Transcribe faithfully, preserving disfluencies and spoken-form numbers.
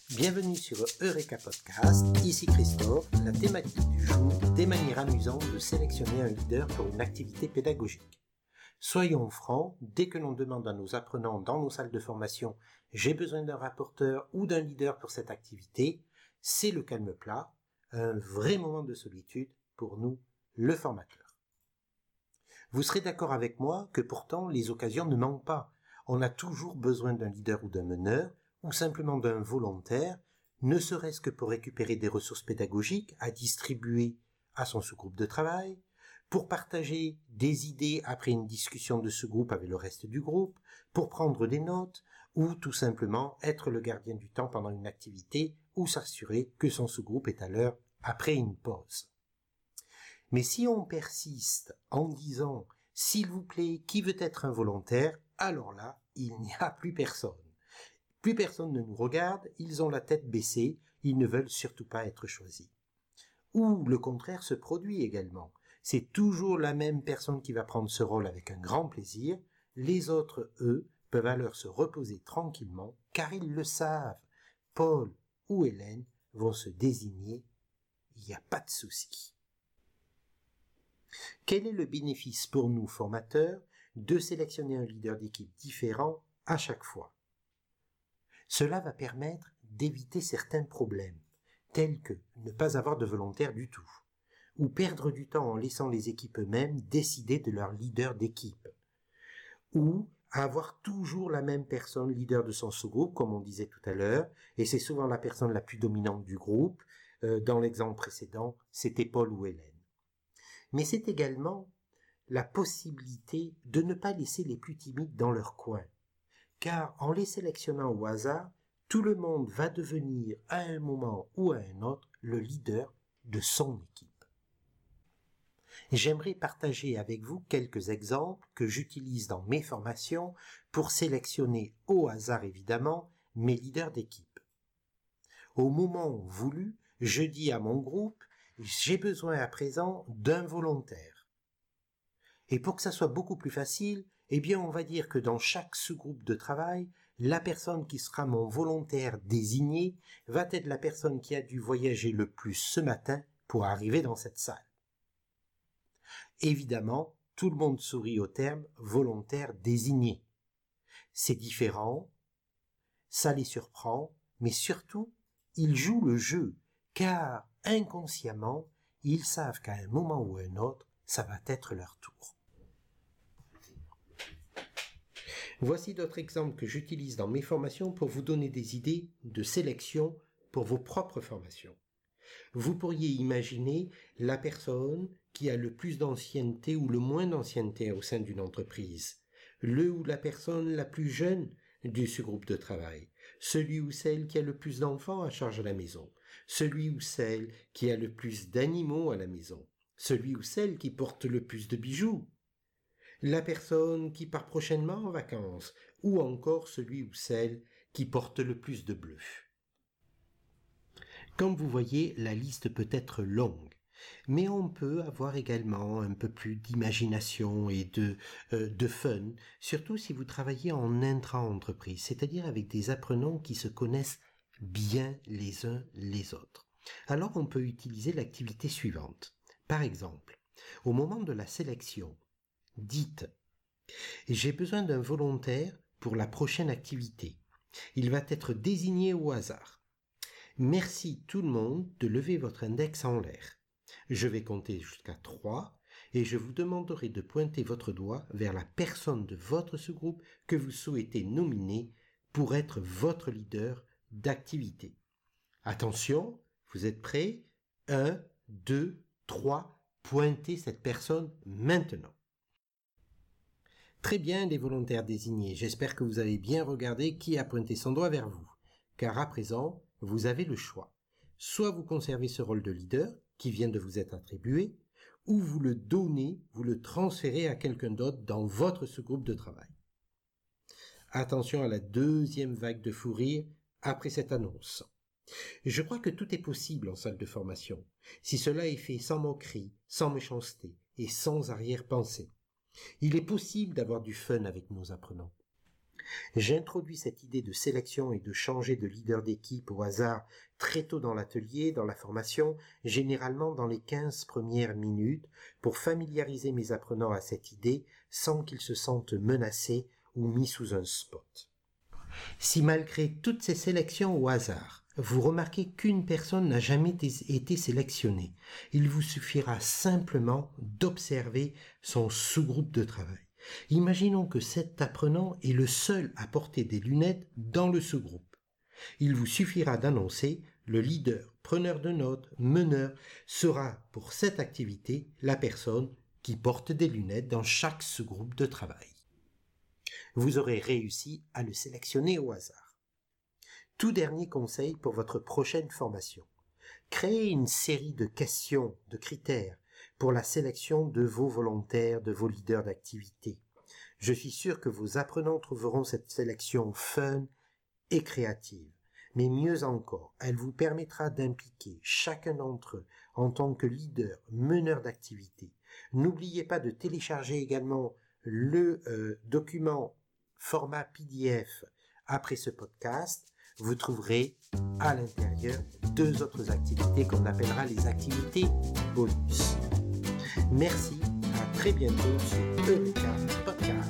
Bienvenue sur Eureka Podcast, ici Christophe. La thématique du jour, des manières amusantes de sélectionner un leader pour une activité pédagogique. Soyons francs, dès que l'on demande à nos apprenants dans nos salles de formation « j'ai besoin d'un rapporteur ou d'un leader pour cette activité », c'est le calme plat, un vrai moment de solitude pour nous, le formateur. Vous serez d'accord avec moi que pourtant les occasions ne manquent pas. On a toujours besoin d'un leader ou d'un meneur, ou simplement d'un volontaire, ne serait-ce que pour récupérer des ressources pédagogiques à distribuer à son sous-groupe de travail, pour partager des idées après une discussion de ce groupe avec le reste du groupe, pour prendre des notes, ou tout simplement être le gardien du temps pendant une activité ou s'assurer que son sous-groupe est à l'heure après une pause. Mais si on persiste en disant « s'il vous plaît, qui veut être un volontaire ?», alors là, il n'y a plus personne. Plus personne ne nous regarde, ils ont la tête baissée, ils ne veulent surtout pas être choisis. Ou le contraire se produit également. C'est toujours la même personne qui va prendre ce rôle avec un grand plaisir. Les autres, eux, peuvent alors se reposer tranquillement, car ils le savent. Paul ou Hélène vont se désigner, il n'y a pas de souci. Quel est le bénéfice pour nous, formateurs, de sélectionner un leader d'équipe différent à chaque fois ? Cela va permettre d'éviter certains problèmes, tels que ne pas avoir de volontaire du tout, ou perdre du temps en laissant les équipes eux-mêmes décider de leur leader d'équipe, ou avoir toujours la même personne leader de son sous-groupe, comme on disait tout à l'heure, et c'est souvent la personne la plus dominante du groupe. Euh, dans l'exemple précédent, c'était Paul ou Hélène. Mais c'est également la possibilité de ne pas laisser les plus timides dans leur coin. Car en les sélectionnant au hasard, tout le monde va devenir à un moment ou à un autre le leader de son équipe. J'aimerais partager avec vous quelques exemples que j'utilise dans mes formations pour sélectionner au hasard évidemment mes leaders d'équipe. Au moment voulu, je dis à mon groupe « j'ai besoin à présent d'un volontaire ». Et pour que ça soit beaucoup plus facile, eh bien on va dire que dans chaque sous-groupe de travail, la personne qui sera mon volontaire désigné va être la personne qui a dû voyager le plus ce matin pour arriver dans cette salle. Évidemment, tout le monde sourit au terme volontaire désigné. C'est différent, ça les surprend, mais surtout, ils jouent le jeu, car inconsciemment, ils savent qu'à un moment ou à un autre, ça va être leur tour. Voici d'autres exemples que j'utilise dans mes formations pour vous donner des idées de sélection pour vos propres formations. Vous pourriez imaginer la personne qui a le plus d'ancienneté ou le moins d'ancienneté au sein d'une entreprise, le ou la personne la plus jeune du sous-groupe de travail, celui ou celle qui a le plus d'enfants à charge à la maison, celui ou celle qui a le plus d'animaux à la maison, celui ou celle qui porte le plus de bijoux, la personne qui part prochainement en vacances, ou encore celui ou celle qui porte le plus de bleu. Comme vous voyez, la liste peut être longue, mais on peut avoir également un peu plus d'imagination et de, euh, de fun, surtout si vous travaillez en intra-entreprise, c'est-à-dire avec des apprenants qui se connaissent bien les uns les autres. Alors on peut utiliser l'activité suivante. Par exemple, au moment de la sélection, dites « j'ai besoin d'un volontaire pour la prochaine activité. Il va être désigné au hasard. Merci tout le monde de lever votre index en l'air. Je vais compter jusqu'à trois et je vous demanderai de pointer votre doigt vers la personne de votre sous-groupe que vous souhaitez nominer pour être votre leader d'activité. Attention, vous êtes prêts ? un, deux, trois, pointez cette personne maintenant. Très bien les volontaires désignés, j'espère que vous avez bien regardé qui a pointé son doigt vers vous, car à présent, vous avez le choix. Soit vous conservez ce rôle de leader qui vient de vous être attribué, ou vous le donnez, vous le transférez à quelqu'un d'autre dans votre sous-groupe de travail. Attention à la deuxième vague de fou rire après cette annonce. Je crois que tout est possible en salle de formation, si cela est fait sans moquerie, sans méchanceté et sans arrière-pensée. Il est possible d'avoir du fun avec nos apprenants. J'introduis cette idée de sélection et de changer de leader d'équipe au hasard très tôt dans l'atelier, dans la formation, généralement dans les quinze premières minutes, pour familiariser mes apprenants à cette idée sans qu'ils se sentent menacés ou mis sous un spot. Si malgré toutes ces sélections au hasard, vous remarquez qu'une personne n'a jamais été sélectionnée, il vous suffira simplement d'observer son sous-groupe de travail. Imaginons que cet apprenant est le seul à porter des lunettes dans le sous-groupe. Il vous suffira d'annoncer le leader, preneur de notes, meneur sera pour cette activité la personne qui porte des lunettes dans chaque sous-groupe de travail. Vous aurez réussi à le sélectionner au hasard. Tout dernier conseil pour votre prochaine formation. Créez une série de questions, de critères pour la sélection de vos volontaires, de vos leaders d'activité. Je suis sûr que vos apprenants trouveront cette sélection fun et créative. Mais mieux encore, elle vous permettra d'impliquer chacun d'entre eux en tant que leader, meneur d'activité. N'oubliez pas de télécharger également le euh, document format P D F après ce podcast. Vous trouverez à l'intérieur deux autres activités qu'on appellera les activités bonus. Merci, à très bientôt sur Eureka Podcast.